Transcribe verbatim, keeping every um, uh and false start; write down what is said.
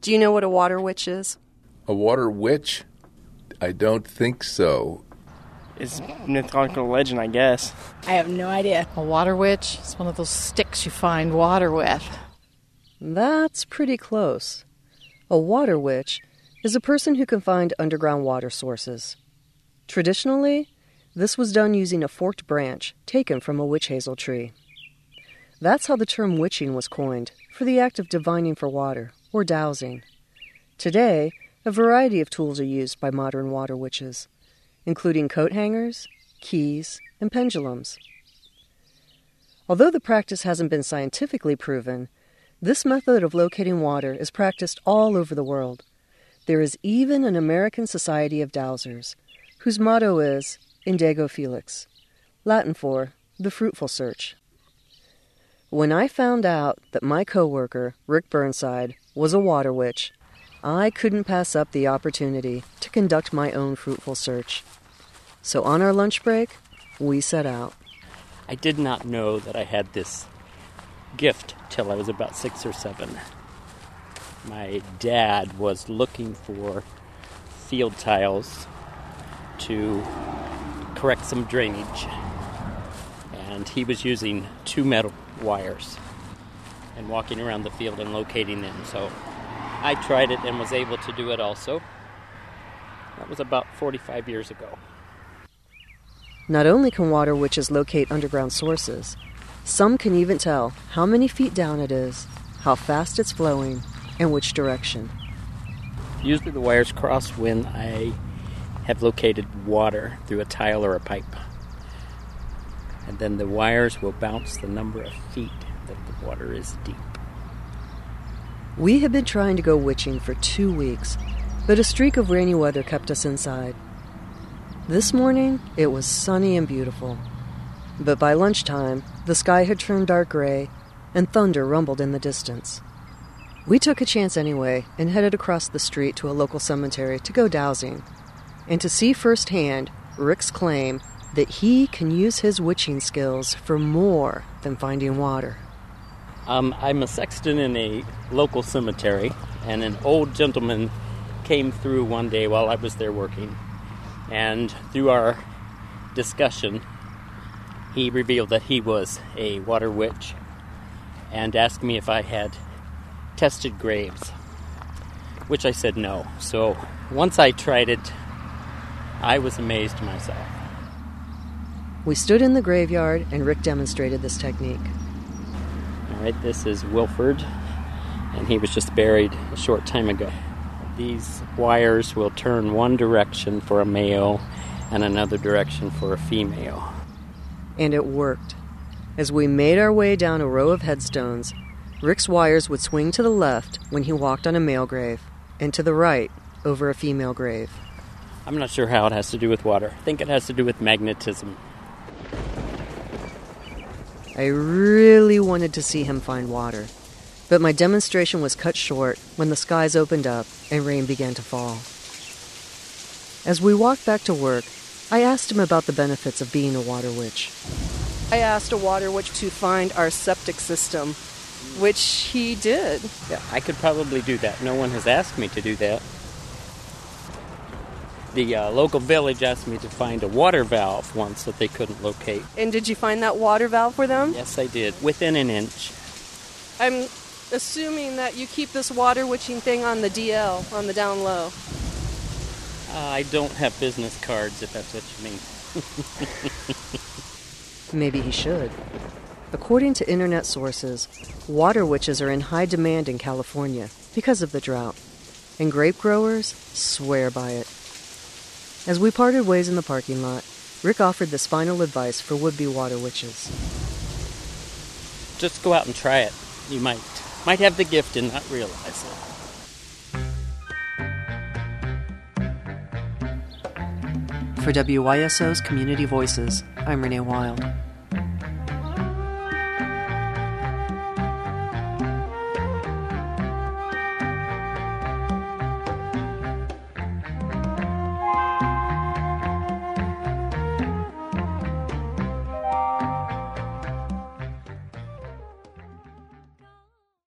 Do you know what a water witch is? A water witch? I don't think so. It's mythological legend, I guess. I have no idea. A water witch is one of those sticks you find water with. That's pretty close. A water witch is a person who can find underground water sources. Traditionally, this was done using a forked branch taken from a witch hazel tree. That's how the term witching was coined, for the act of divining for water, or dowsing. Today, a variety of tools are used by modern water witches, including coat hangers, keys, and pendulums. Although the practice hasn't been scientifically proven, this method of locating water is practiced all over the world. There is even an American Society of Dowsers, whose motto is Indego Felix, Latin for the fruitful search. When I found out that my coworker, Rick Burnside, was a water witch, I couldn't pass up the opportunity to conduct my own fruitful search. So on our lunch break, we set out. I did not know that I had this gift till I was about six or seven. My dad was looking for field tiles to correct some drainage, and he was using two metal wires and walking around the field and locating them. So I tried it and was able to do it also. That was about forty-five years ago. Not only can water witches locate underground sources, some can even tell how many feet down it is, how fast it's flowing, and which direction. Usually the wires cross when I have located water through a tile or a pipe. And then the wires will bounce the number of feet that the water is deep. We had been trying to go witching for two weeks, but a streak of rainy weather kept us inside. This morning, it was sunny and beautiful. But by lunchtime, the sky had turned dark gray, and thunder rumbled in the distance. We took a chance anyway and headed across the street to a local cemetery to go dowsing, and to see firsthand Rick's claim that he can use his witching skills for more than finding water. Um, I'm a sexton in a local cemetery, and an old gentleman came through one day while I was there working. And through our discussion, he revealed that he was a water witch and asked me if I had tested graves, which I said no. So once I tried it, I was amazed myself. We stood in the graveyard and Rick demonstrated this technique. All right, this is Wilford, and he was just buried a short time ago. These wires will turn one direction for a male and another direction for a female. And it worked. As we made our way down a row of headstones, Rick's wires would swing to the left when he walked on a male grave, and to the right over a female grave. I'm not sure how it has to do with water. I think it has to do with magnetism. I really wanted to see him find water, but my demonstration was cut short when the skies opened up and rain began to fall. As we walked back to work, I asked him about the benefits of being a water witch. I asked a water witch to find our septic system, which he did. Yeah, I could probably do that. No one has asked me to do that. The uh, local village asked me to find a water valve once that they couldn't locate. And did you find that water valve for them? Yes, I did, within an inch. I'm assuming that you keep this water witching thing on the D L, on the down low. Uh, I don't have business cards, if that's what you mean. Maybe he should. According to internet sources, water witches are in high demand in California because of the drought, and grape growers swear by it. As we parted ways in the parking lot, Rick offered this final advice for would-be water witches. Just go out and try it. You might might have the gift and not realize it. For W Y S O's Community Voices, I'm Renee Wild.